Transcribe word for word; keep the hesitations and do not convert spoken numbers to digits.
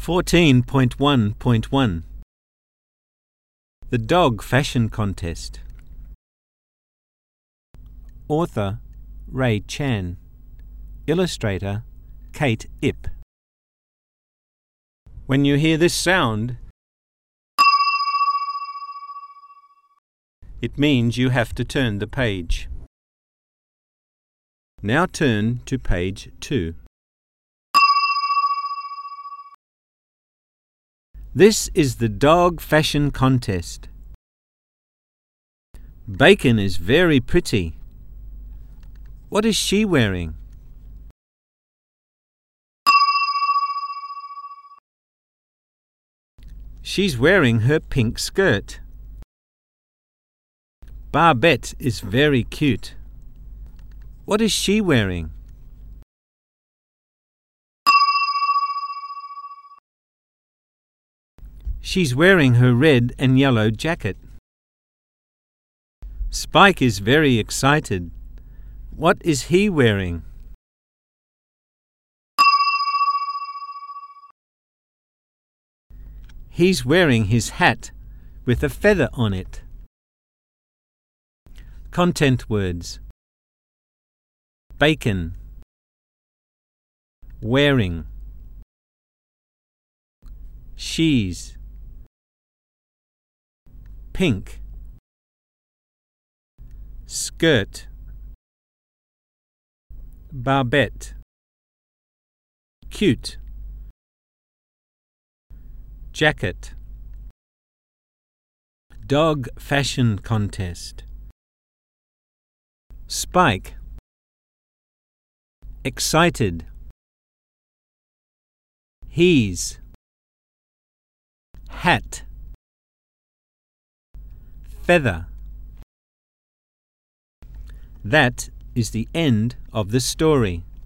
fourteen point one point one The Dog Fashion Contest. Author Ray Chan. Illustrator Kate Ip. When you hear this sound, it means you have to turn the page. Now turn to page two. This is the Dog Fashion Contest. Bacon is very pretty. What is she wearing? She's wearing her pink skirt. Barbette is very cute. What is she wearing? She's wearing her red and yellow jacket. Spike is very excited. What is he wearing? He's wearing his hat with a feather on it. Content words: bacon, wearing, she's, pink, skirt, barbette, cute, jacket. Dog Fashion Contest. Spike, excited, he's, hat, feather. That is the end of the story.